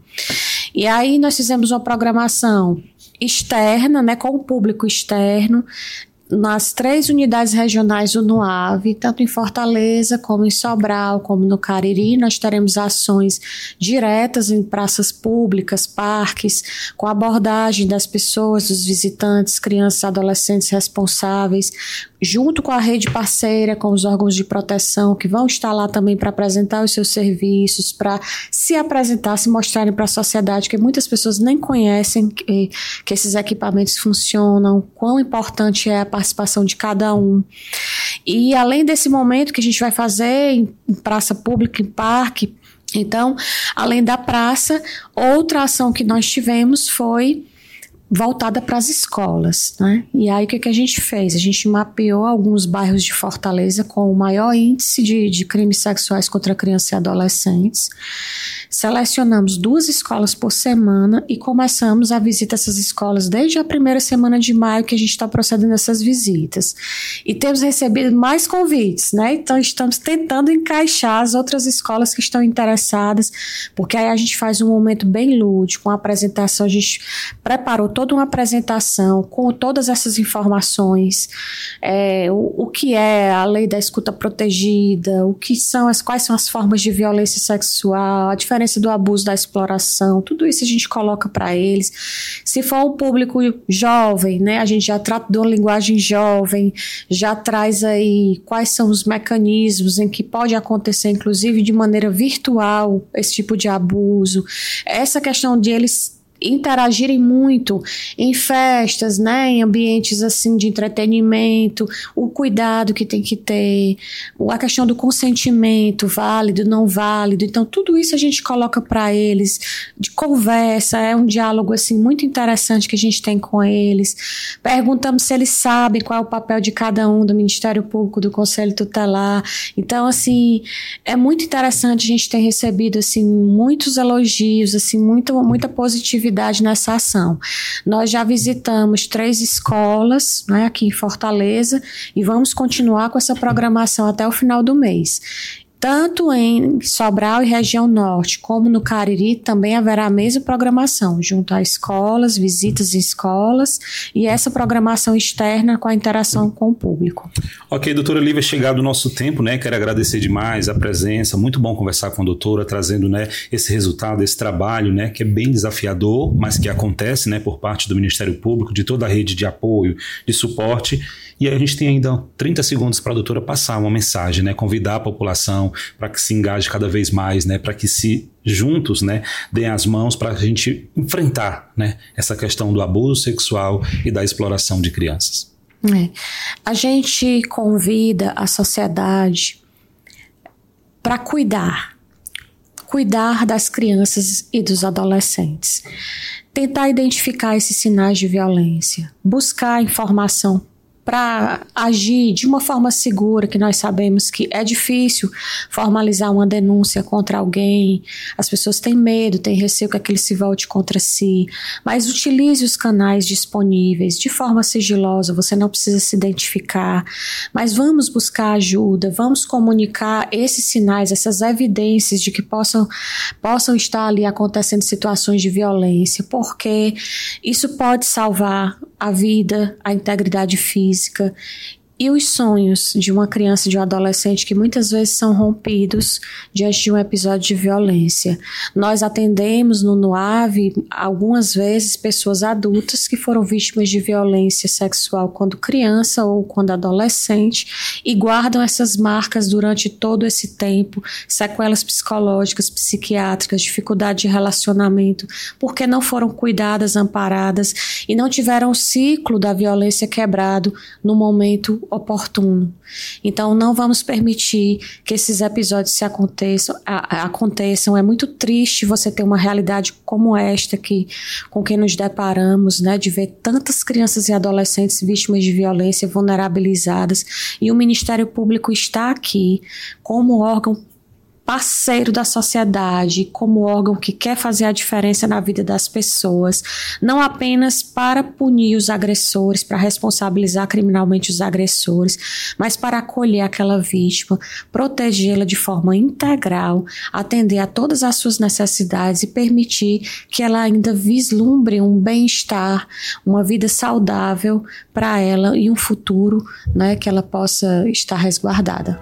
E aí nós fizemos uma programação externa, né, com o público externo, nas três unidades regionais do NUAV, tanto em Fortaleza, como em Sobral, como no Cariri. Nós teremos ações diretas em praças públicas, parques, com abordagem das pessoas, dos visitantes, crianças e adolescentes responsáveis, junto com a rede parceira, com os órgãos de proteção, que vão estar lá também para apresentar os seus serviços, para se apresentar, se mostrarem para a sociedade, que muitas pessoas nem conhecem que, que esses equipamentos funcionam, quão importante é a participação de cada um. E além desse momento que a gente vai fazer em praça pública, em parque, então, além da praça, outra ação que nós tivemos foi voltada para as escolas, né? E aí o que, que a gente fez? A gente mapeou alguns bairros de Fortaleza com o maior índice de, de crimes sexuais contra crianças e adolescentes. Selecionamos duas escolas por semana e começamos a visita a essas escolas desde a primeira semana de maio que a gente está procedendo essas visitas. E temos recebido mais convites, né? Então estamos tentando encaixar as outras escolas que estão interessadas, porque aí a gente faz um momento bem lúdico, uma apresentação, a gente preparou toda uma apresentação com todas essas informações, é, o, o que é a lei da escuta protegida, o que são as, quais são as formas de violência sexual, a diferença do abuso, da exploração, tudo isso a gente coloca para eles. Se for um público jovem, né, a gente já trata de uma linguagem jovem, já traz aí quais são os mecanismos em que pode acontecer, inclusive de maneira virtual, esse tipo de abuso. Essa questão de eles interagirem muito em festas, né, em ambientes assim de entretenimento, o cuidado que tem que ter, a questão do consentimento válido, não válido. Então tudo isso a gente coloca para eles, de conversa, é um diálogo assim muito interessante que a gente tem com eles. Perguntamos se eles sabem qual é o papel de cada um, do Ministério Público, do Conselho Tutelar. Então assim, é muito interessante, a gente tem recebido assim muitos elogios, assim muita muita positividade nessa ação. Nós já visitamos três escolas, né, aqui em Fortaleza, e vamos continuar com essa programação até o final do mês. Tanto em Sobral e região norte, como no Cariri, também haverá a mesma programação, junto a escolas, visitas em escolas e essa programação externa com a interação com o público. Ok, doutora Lívia, chegado o nosso tempo, né? Quero agradecer demais a presença, muito bom conversar com a doutora, trazendo, né, esse resultado, esse trabalho, né, que é bem desafiador, mas que acontece, né, por parte do Ministério Público, de toda a rede de apoio, de suporte. E a gente tem ainda trinta segundos para a doutora passar uma mensagem, né, convidar a população para que se engaje cada vez mais, né, para que se juntos, né, deem as mãos para a gente enfrentar, né, essa questão do abuso sexual e da exploração de crianças. É. A gente convida a sociedade para cuidar, cuidar das crianças e dos adolescentes, tentar identificar esses sinais de violência, buscar informação para agir de uma forma segura, que nós sabemos que é difícil formalizar uma denúncia contra alguém, as pessoas têm medo, têm receio que aquele se volte contra si, mas utilize os canais disponíveis de forma sigilosa, você não precisa se identificar, mas vamos buscar ajuda, vamos comunicar esses sinais, essas evidências de que possam, possam estar ali acontecendo situações de violência, porque isso pode salvar a vida, a integridade física e os sonhos de uma criança e de um adolescente que muitas vezes são rompidos diante de um episódio de violência. Nós atendemos no NUAV algumas vezes pessoas adultas que foram vítimas de violência sexual quando criança ou quando adolescente e guardam essas marcas durante todo esse tempo, sequelas psicológicas, psiquiátricas, dificuldade de relacionamento, porque não foram cuidadas, amparadas e não tiveram o ciclo da violência quebrado no momento oportuno. Então não vamos permitir que esses episódios se aconteçam, a, a, aconteçam. É muito triste você ter uma realidade como esta que, com que nos deparamos, né, de ver tantas crianças e adolescentes vítimas de violência vulnerabilizadas, e o Ministério Público está aqui como órgão parceiro da sociedade, como órgão que quer fazer a diferença na vida das pessoas, não apenas para punir os agressores, para responsabilizar criminalmente os agressores, mas para acolher aquela vítima, protegê-la de forma integral, atender a todas as suas necessidades e permitir que ela ainda vislumbre um bem-estar, uma vida saudável para ela e um futuro, né, que ela possa estar resguardada.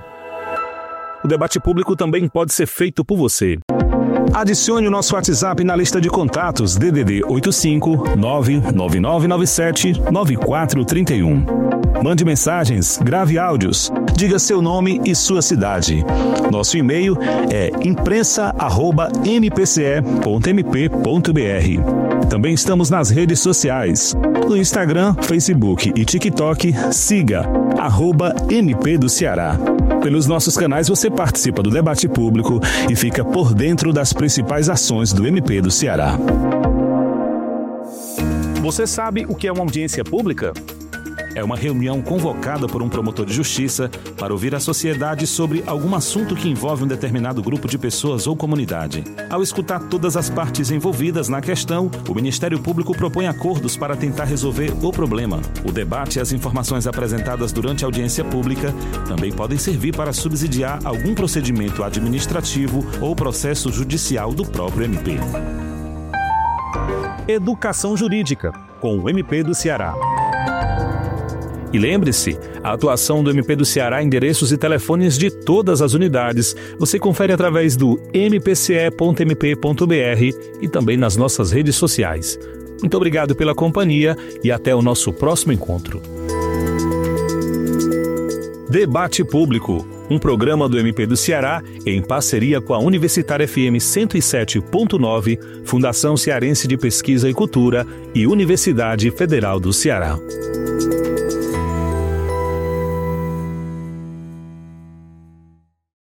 O debate público também pode ser feito por você. Adicione o nosso WhatsApp na lista de contatos D D D oito cinco nove nove nove nove sete nove quatro três um. Mande mensagens, grave áudios, diga seu nome e sua cidade. Nosso e-mail é imprensa arroba m p c e ponto m p ponto b r. Também estamos nas redes sociais. No Instagram, Facebook e TikTok, siga arroba M P do Ceará. Pelos nossos canais você participa do debate público e fica por dentro das principais ações do M P do Ceará. Você sabe o que é uma audiência pública? É uma reunião convocada por um promotor de justiça para ouvir a sociedade sobre algum assunto que envolve um determinado grupo de pessoas ou comunidade. Ao escutar todas as partes envolvidas na questão, o Ministério Público propõe acordos para tentar resolver o problema. O debate e as informações apresentadas durante a audiência pública também podem servir para subsidiar algum procedimento administrativo ou processo judicial do próprio M P. Educação jurídica. com o M P do Ceará. E lembre-se, a atuação do M P do Ceará, endereços e telefones de todas as unidades, você confere através do m p c e ponto m p ponto b r e também nas nossas redes sociais. Muito obrigado pela companhia e até o nosso próximo encontro. Debate Público, um programa do M P do Ceará em parceria com a Universitária F M cento e sete ponto nove, Fundação Cearense de Pesquisa e Cultura e Universidade Federal do Ceará.